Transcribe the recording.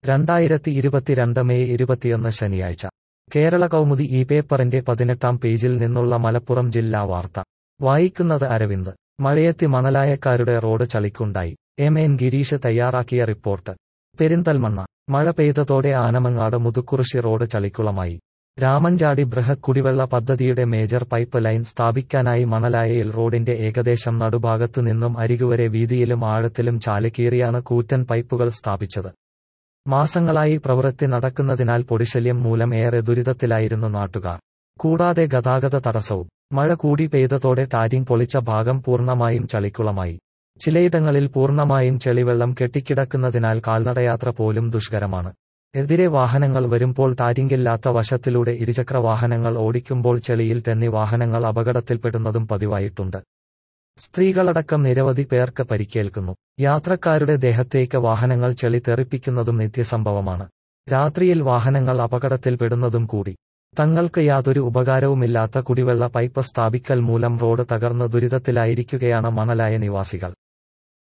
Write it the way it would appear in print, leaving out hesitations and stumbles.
2022 May 21 ശനിയാഴ്ച കേരള കൗമുദി ഈ പേപ്പറിന്റെ 18-ാം പേജിൽ നിന്നുള്ള മലപ്പുറം ജില്ലാ വാർത്ത വായിക്കുന്നത് അരവിന്ദ്. മഴയെത്തി മണലായക്കാരുടെ റോഡ് ചളിക്കുണ്ടായി. എൻ ഗിരീഷ് തയ്യാറാക്കിയ റിപ്പോർട്ട്. പെരിന്തൽമണ്ണ മഴ പെയ്തതോടെ ആനമങ്ങാട് മുതുക്കുറിശി റോഡ് ചളിക്കുളമായി. രാമഞ്ചാടി ബൃഹത് കുടിവെള്ള പദ്ധതിയുടെ മേജർ പൈപ്പ് ലൈൻ സ്ഥാപിക്കാനായി മണലായയിൽ റോഡിന്റെ ഏകദേശം നടുഭാഗത്തു നിന്നും അരികുവരെ വീതിയിലും ആഴത്തിലും ചാല് കീറിയാണ് കൂറ്റൻ പൈപ്പുകൾ സ്ഥാപിച്ചത്. മാസങ്ങളായി പ്രവൃത്തി നടക്കുന്നതിനാൽ പൊടിശല്യം മൂലം ഏറെ ദുരിതത്തിലായിരുന്നു നാട്ടുകാർ. കൂടാതെ ഗതാഗത തടസ്സവും. മഴ കൂടി പെയ്തതോടെ ടാരിങ് പൊളിച്ച ഭാഗം പൂർണ്ണമായും ചളിക്കുളമായി. ചിലയിടങ്ങളിൽ പൂർണ്ണമായും ചെളിവെള്ളം കെട്ടിക്കിടക്കുന്നതിനാൽ കാൽനടയാത്ര പോലും ദുഷ്കരമാണ്. എതിരെ വാഹനങ്ങൾ വരുമ്പോൾ ടാരിങ്ങില്ലാത്ത വശത്തിലൂടെ ഇരുചക്ര വാഹനങ്ങൾ ഓടിക്കുമ്പോൾ ചെളിയിൽ തെന്നി വാഹനങ്ങൾ അപകടത്തിൽപ്പെടുന്നതും പതിവായിട്ടുണ്ട്. സ്ത്രീകളടക്കം നിരവധി പേർക്ക് പരിക്കേൽക്കുന്നു. യാത്രക്കാരുടെ ദേഹത്തേക്ക് വാഹനങ്ങൾ ചെളി തെറിപ്പിക്കുന്നതും നിത്യസംഭവമാണ്. രാത്രിയിൽ വാഹനങ്ങൾ അപകടത്തിൽപ്പെടുന്നതും കൂടി. തങ്ങൾക്ക് യാതൊരു ഉപകാരവുമില്ലാത്ത കുടിവെള്ള പൈപ്പ് സ്ഥാപിക്കൽ മൂലം റോഡ് തകർന്ന് ദുരിതത്തിലായിരിക്കുകയാണ് മണലായ നിവാസികൾ.